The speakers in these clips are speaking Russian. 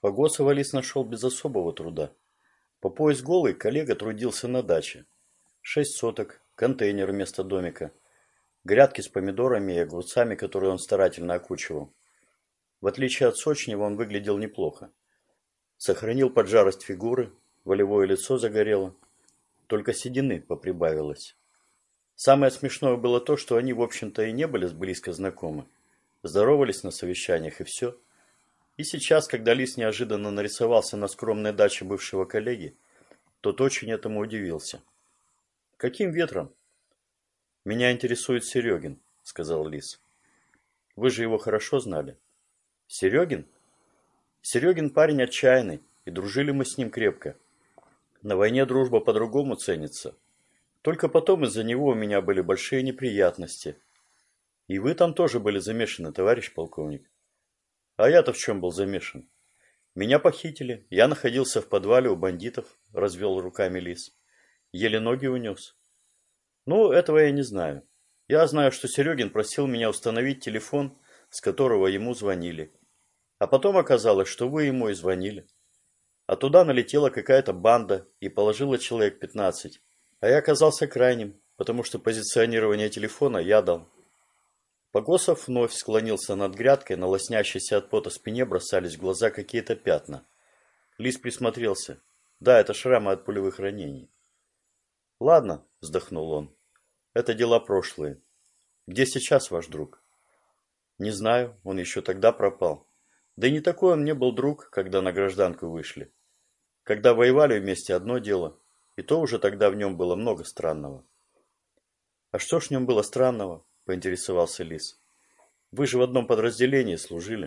Погосова Лис нашел без особого труда. По пояс голый коллега трудился на даче. 6 соток, контейнер вместо домика, грядки с помидорами и огурцами, которые он старательно окучивал. В отличие от Сочнева, он выглядел неплохо. Сохранил поджарость фигуры, волевое лицо загорело, только седины поприбавилось. Самое смешное было то, что они, в общем-то, и не были близко знакомы. Здоровались на совещаниях и все. И сейчас, когда Лис неожиданно нарисовался на скромной даче бывшего коллеги, тот очень этому удивился. «Каким ветром?» «Меня интересует Серегин», — сказал Лис. «Вы же его хорошо знали». «Серегин?» «Серегин парень отчаянный, и дружили мы с ним крепко. На войне дружба по-другому ценится. Только потом из-за него у меня были большие неприятности. И вы там тоже были замешаны, товарищ полковник». «А я-то в чем был замешан?» «Меня похитили, я находился в подвале у бандитов», — развел руками Лис. «Еле ноги унес». «Ну, этого я не знаю. Я знаю, что Серегин просил меня установить телефон, с которого ему звонили. А потом оказалось, что вы ему и звонили. А туда налетела какая-то банда и положила человек 15. А я оказался крайним, потому что позиционирование телефона я дал». Погосов вновь склонился над грядкой, на лоснящейся от пота спине бросались в глаза какие-то пятна. Лис присмотрелся. Да, это шрамы от пулевых ранений. «Ладно», — вздохнул он, — «это дела прошлые. Где сейчас ваш друг?» «Не знаю, он еще тогда пропал. Да и не такой он мне был друг, когда на гражданку вышли. Когда воевали вместе, одно дело, и то уже тогда в нем было много странного». «А что ж в нем было странного?» — поинтересовался Лис. «Вы же в одном подразделении служили».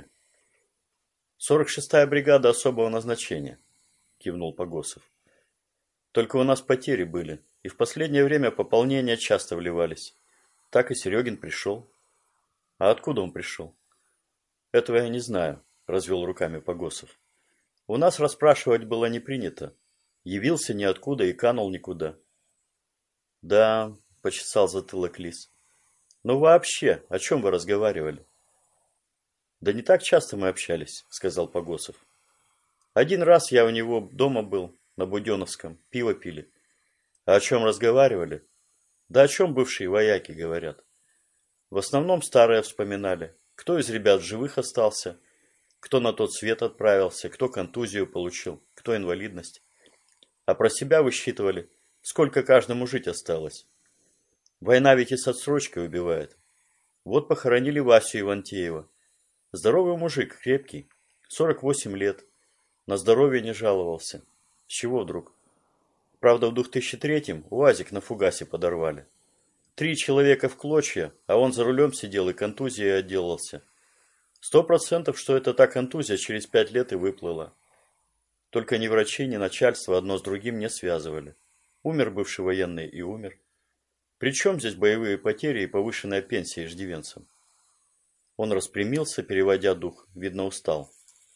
«46-я бригада особого назначения», — кивнул Погосов. «Только у нас потери были, и в последнее время пополнения часто вливались. Так и Серегин пришел». «А откуда он пришел?» «Этого я не знаю», — развел руками Погосов. «У нас расспрашивать было не принято. Явился ниоткуда и канул никуда». «Да», — почесал затылок Лис. «Ну вообще, о чем вы разговаривали?» «Да не так часто мы общались», — сказал Погосов. «Один раз я у него дома был, на Буденновском, пиво пили. А о чем разговаривали? Да о чем бывшие вояки говорят. В основном старые вспоминали, кто из ребят живых остался, кто на тот свет отправился, кто контузию получил, кто инвалидность. А про себя высчитывали, сколько каждому жить осталось. Война ведь и с отсрочкой убивает. Вот похоронили Васю Ивантеева. Здоровый мужик, крепкий, 48 лет. На здоровье не жаловался. С чего вдруг? Правда, в 2003-м УАЗик на фугасе подорвали. 3 человека в клочья, а он за рулем сидел и контузией отделался. 100%, что это та контузия через 5 лет и выплыла. Только ни врачи, ни начальство одно с другим не связывали. Умер бывший военный и умер. Причем здесь боевые потери и повышенная пенсия иждивенцам? Он распрямился, переводя дух, видно устал.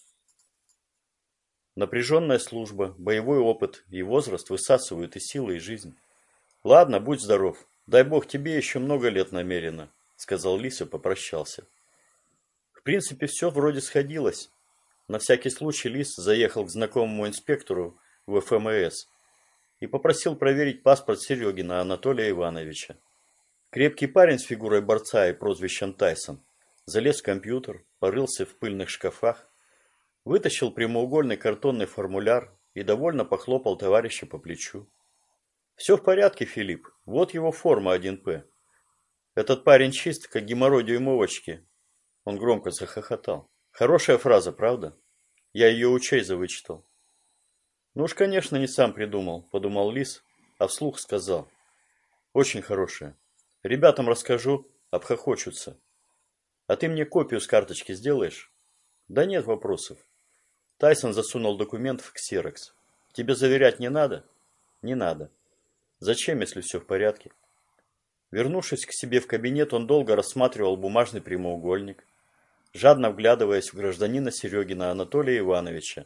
Напряженная служба, боевой опыт и возраст высасывают и силы, и жизнь. «Ладно, будь здоров. Дай бог тебе еще много лет намерено», — сказал Лис и попрощался. В принципе, все вроде сходилось. На всякий случай Лис заехал к знакомому инспектору в ФМС и попросил проверить паспорт Серегина Анатолия Ивановича. Крепкий парень с фигурой борца и прозвищем Тайсон залез в компьютер, порылся в пыльных шкафах, вытащил прямоугольный картонный формуляр и довольно похлопал товарища по плечу. «Все в порядке, Филипп. Вот его форма 1П. Этот парень чист, как геморрой дюймовочки». Он громко захохотал. «Хорошая фраза, правда? Я ее у Чейза вычитал». «Ну уж, конечно, не сам придумал», – подумал Лис, а вслух сказал. «Очень хорошая. Ребятам расскажу, обхохочутся. А ты мне копию с карточки сделаешь?» «Да нет вопросов». Тайсон засунул документ в ксерокс. «Тебе заверять не надо?» «Не надо». «Зачем, если все в порядке?» Вернувшись к себе в кабинет, он долго рассматривал бумажный прямоугольник, жадно вглядываясь в гражданина Серегина Анатолия Ивановича,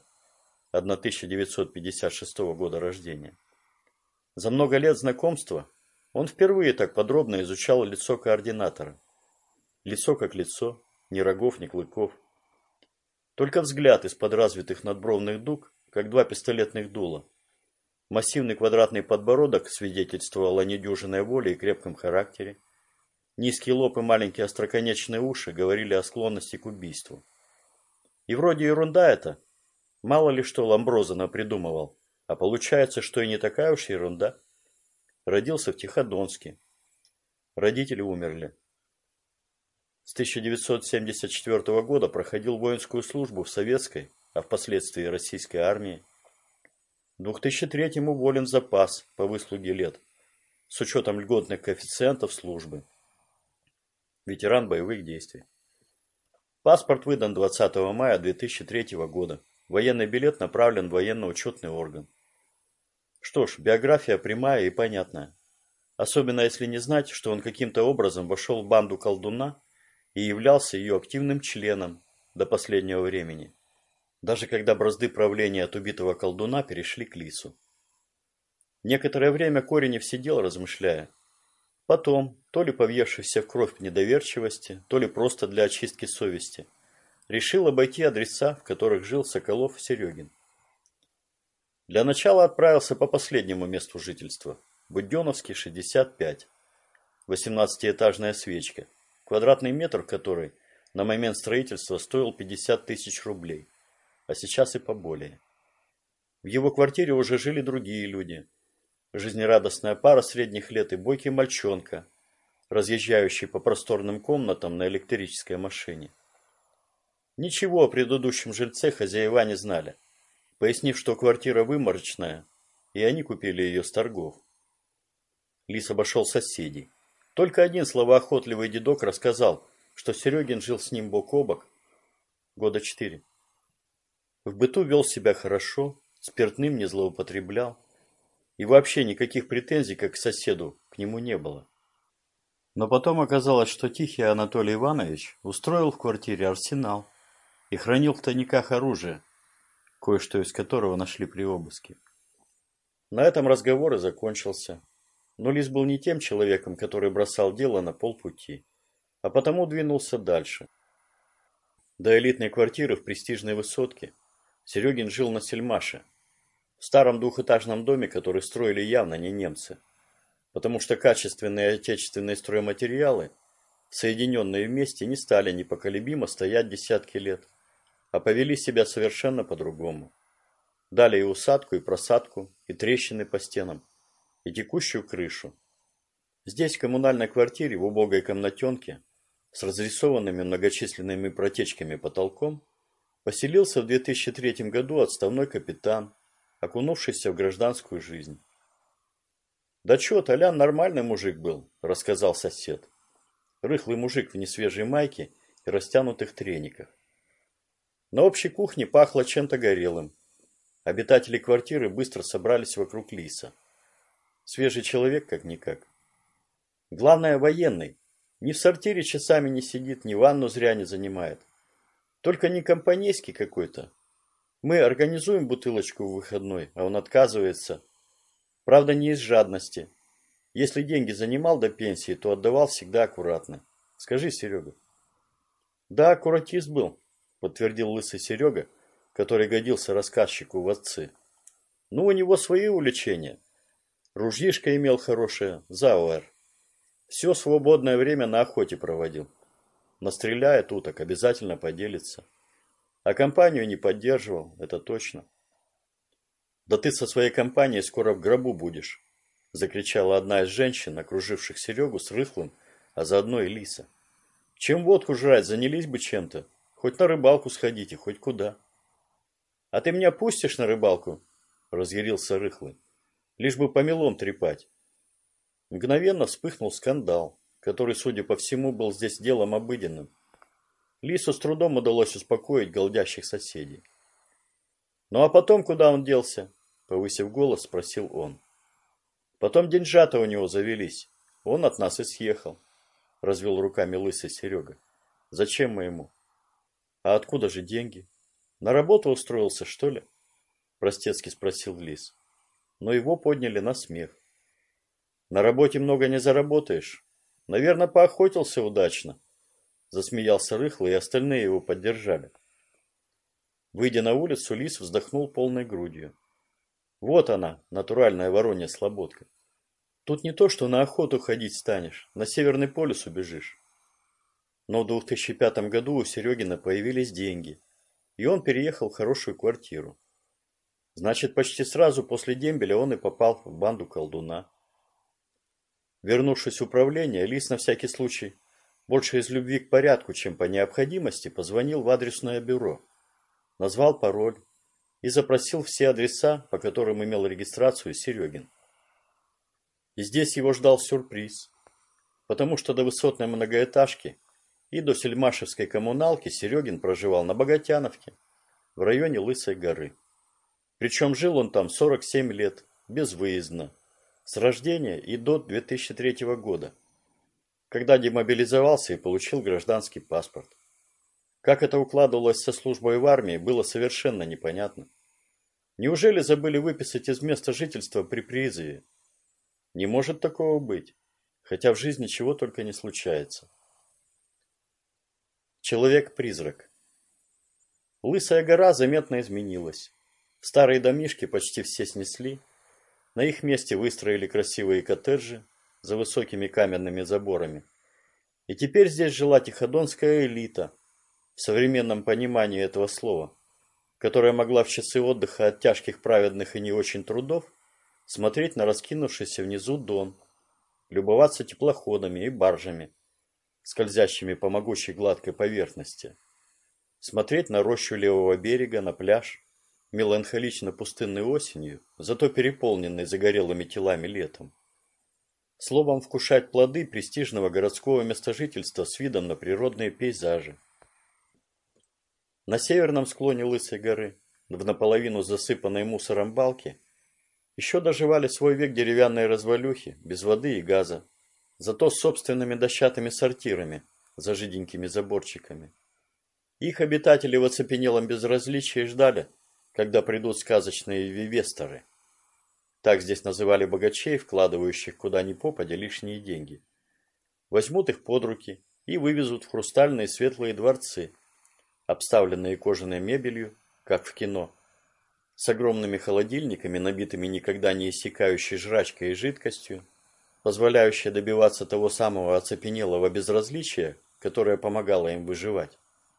1956 года рождения. За много лет знакомства он впервые так подробно изучал лицо координатора. Лицо как лицо, ни рогов, ни клыков. Только взгляд из-под развитых надбровных дуг, как два пистолетных дула. Массивный квадратный подбородок свидетельствовал о недюжинной воле и крепком характере. Низкий лоб и маленькие остроконечные уши говорили о склонности к убийству. И вроде ерунда это. Мало ли что Ламброзо напридумывал. А получается, что и не такая уж ерунда. Родился в Тиходонске. Родители умерли. С 1974 года проходил воинскую службу в советской, а впоследствии российской армии. В 2003 уволен в запас по выслуге лет, с учетом льготных коэффициентов службы. Ветеран боевых действий. Паспорт выдан 20 мая 2003 года. Военный билет направлен в военно-учетный орган. Что ж, биография прямая и понятная. Особенно если не знать, что он каким-то образом вошел в банду колдуна и являлся ее активным членом до последнего времени. Даже когда бразды правления от убитого колдуна перешли к Лису. Некоторое время Коренев сидел, размышляя. Потом, то ли повъевшийся в кровь недоверчивости, то ли просто для очистки совести, решил обойти адреса, в которых жил Соколов и Серегин. Для начала отправился по последнему месту жительства. Буденновский, 65. 18-этажная свечка, квадратный метр которой на момент строительства стоил 50 тысяч рублей, а сейчас и поболее. В его квартире уже жили другие люди. Жизнерадостная пара средних лет и бойкий мальчонка, разъезжающий по просторным комнатам на электрической машине. Ничего о предыдущем жильце хозяева не знали, пояснив, что квартира выморочная, и они купили ее с торгов. Лис обошел соседей. Только один словоохотливый дедок рассказал, что Серегин жил с ним бок о бок года 4. В быту вел себя хорошо, спиртным не злоупотреблял, и вообще никаких претензий, как к соседу, к нему не было. Но потом оказалось, что Тихий Анатолий Иванович устроил в квартире арсенал и хранил в тайниках оружие, кое-что из которого нашли при обыске. На этом разговор и закончился. Но Лис был не тем человеком, который бросал дело на полпути, а потому двинулся дальше. До элитной квартиры в престижной высотке Серегин жил на Сельмаше, в старом двухэтажном доме, который строили явно не немцы, потому что качественные отечественные стройматериалы, соединенные вместе, не стали непоколебимо стоять десятки лет, а повели себя совершенно по-другому. Дали и усадку, и просадку, и трещины по стенам, и текущую крышу. Здесь, в коммунальной квартире, в убогой комнатенке, с разрисованными многочисленными протечками потолком, поселился в 2003 году отставной капитан, окунувшийся в гражданскую жизнь. «Да чё, Толян нормальный мужик был», – рассказал сосед. Рыхлый мужик в несвежей майке и растянутых трениках. На общей кухне пахло чем-то горелым. Обитатели квартиры быстро собрались вокруг Лиса. Свежий человек как-никак. Главное, военный. Ни в сортире часами не сидит, ни ванну зря не занимает. Только не компанейский какой-то. Мы организуем бутылочку в выходной, а он отказывается. Правда, не из жадности. Если деньги занимал до пенсии, то отдавал всегда аккуратно. Скажи, Серега. Да, аккуратист был, подтвердил лысый Серега, который годился рассказчику в отцы. Ну, у него свои увлечения. Ружьишко имел хорошее, зауэр. Все свободное время на охоте проводил. Настреляет уток, обязательно поделится. А компанию не поддерживал, это точно. Да ты со своей компанией скоро в гробу будешь, закричала одна из женщин, окруживших Серегу с Рыхлым, а заодно и Лиса. Чем водку жрать, занялись бы чем-то. Хоть на рыбалку сходите, хоть куда. А ты меня пустишь на рыбалку? Разъярился Рыхлый. Лишь бы по мелом трепать. Мгновенно вспыхнул скандал, который, судя по всему, был здесь делом обыденным. Лису с трудом удалось успокоить голдящих соседей. «Ну а потом куда он делся?» – повысив голос, спросил он. «Потом деньжата у него завелись. Он от нас и съехал», – развел руками лысый Серега. «Зачем мы ему?» «А откуда же деньги? На работу устроился, что ли?» – простецки спросил Лис. Но его подняли на смех. «На работе много не заработаешь. Наверное, поохотился удачно», – засмеялся Рыхлый, и остальные его поддержали. Выйдя на улицу, лис вздохнул полной грудью. Вот она, натуральная воронья слободка. Тут не то, что на охоту ходить станешь, на Северный полюс убежишь. Но в 2005 году у Серегина появились деньги, и он переехал в хорошую квартиру. Значит, почти сразу после дембеля он и попал в банду колдуна. Вернувшись в управление, лис на всякий случай, больше из любви к порядку, чем по необходимости, позвонил в адресное бюро, назвал пароль и запросил все адреса, по которым имел регистрацию Серегин. И здесь его ждал сюрприз, потому что до высотной многоэтажки и до сельмашевской коммуналки Серегин проживал на Богатяновке, в районе Лысой горы. Причем жил он там 47 лет, безвыездно, с рождения и до 2003 года, когда демобилизовался и получил гражданский паспорт. Как это укладывалось со службой в армии, было совершенно непонятно. Неужели забыли выписать из места жительства при призыве? Не может такого быть, хотя в жизни чего только не случается. Человек-призрак. Лысая гора заметно изменилась. Старые домишки почти все снесли. На их месте выстроили красивые коттеджи за высокими каменными заборами. И теперь здесь жила тиходонская элита, в современном понимании этого слова, которая могла в часы отдыха от тяжких праведных и не очень трудов смотреть на раскинувшийся внизу Дон, любоваться теплоходами и баржами, скользящими по могучей гладкой поверхности, смотреть на рощу левого берега, на пляж, меланхолично пустынной осенью, зато переполненный загорелыми телами летом. Словом, вкушать плоды престижного городского местожительства с видом на природные пейзажи. На северном склоне Лысой горы, в наполовину засыпанной мусором балке, еще доживали свой век деревянные развалюхи, без воды и газа, зато с собственными дощатыми сортирами, за жиденькими заборчиками. Их обитатели в оцепенелом безразличии ждали, когда придут сказочные вивесторы. Так здесь называли богачей, вкладывающих куда ни попадя лишние деньги. Возьмут их под руки и вывезут в хрустальные светлые дворцы, обставленные кожаной мебелью, как в кино, с огромными холодильниками, набитыми никогда не иссякающей жрачкой и жидкостью, позволяющей добиваться того самого оцепенелого безразличия, которое помогало им выживать.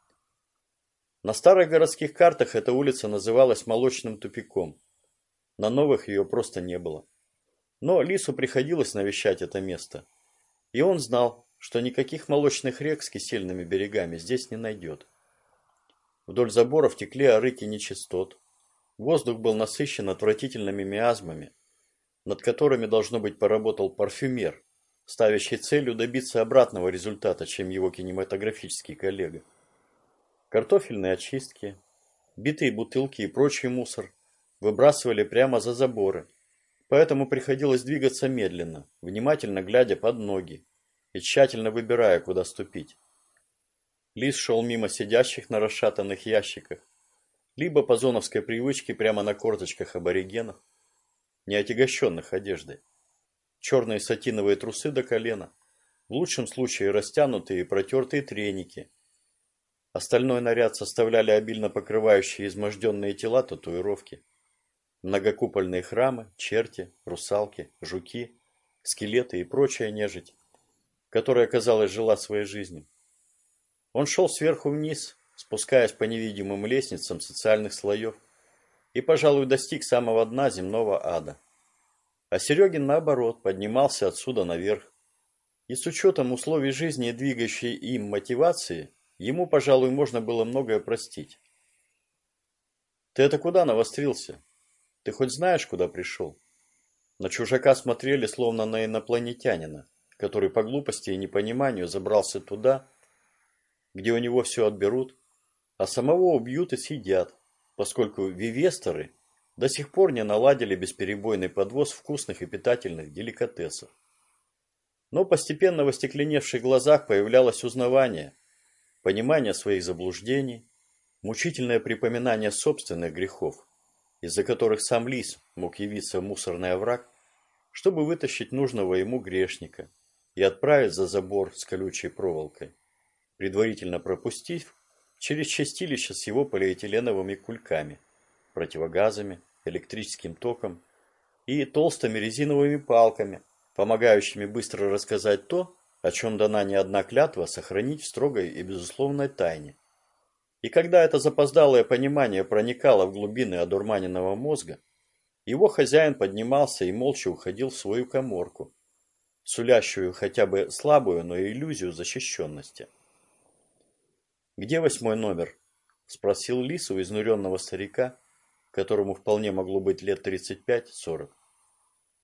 На старых городских картах эта улица называлась Молочным тупиком. На новых ее просто не было. Но лису приходилось навещать это место. И он знал, что никаких молочных рек с кисельными берегами здесь не найдет. Вдоль заборов текли арыки нечистот. Воздух был насыщен отвратительными миазмами, над которыми, должно быть, поработал парфюмер, ставящий целью добиться обратного результата, чем его кинематографический коллега. Картофельные очистки, битые бутылки и прочий мусор выбрасывали прямо за заборы, поэтому приходилось двигаться медленно, внимательно глядя под ноги и тщательно выбирая, куда ступить. Лис шел мимо сидящих на расшатанных ящиках, либо по зоновской привычке прямо на корточках аборигенов, не отягощенных одеждой. Черные сатиновые трусы до колена, в лучшем случае растянутые и протертые треники. Остальной наряд составляли обильно покрывающие изможденные тела татуировки. Многокупольные храмы, черти, русалки, жуки, скелеты и прочая нежить, которая, казалось, жила своей жизнью. Он шел сверху вниз, спускаясь по невидимым лестницам социальных слоев, и, пожалуй, достиг самого дна земного ада. А Серегин, наоборот, поднимался отсюда наверх. И с учетом условий жизни и двигающей им мотивации, ему, пожалуй, можно было многое простить. «Ты это куда навострился? Ты хоть знаешь, куда пришел?» На чужака смотрели, словно на инопланетянина, который по глупости и непониманию забрался туда, где у него все отберут, а самого убьют и съедят, поскольку вивесторы до сих пор не наладили бесперебойный подвоз вкусных и питательных деликатесов. Но постепенно в остекленевших глазах появлялось узнавание, понимание своих заблуждений, мучительное припоминание собственных грехов, из-за которых сам лис мог явиться в мусорный овраг, чтобы вытащить нужного ему грешника и отправить за забор с колючей проволокой, предварительно пропустив через чистилище с его полиэтиленовыми кульками, противогазами, электрическим током и толстыми резиновыми палками, помогающими быстро рассказать то, о чем дана не одна клятва сохранить в строгой и безусловной тайне. И когда это запоздалое понимание проникало в глубины одурманенного мозга, его хозяин поднимался и молча уходил в свою каморку, сулящую хотя бы слабую, но иллюзию защищенности. «Где 8-й номер?» – спросил Лис у изнуренного старика, которому вполне могло быть лет 35-40.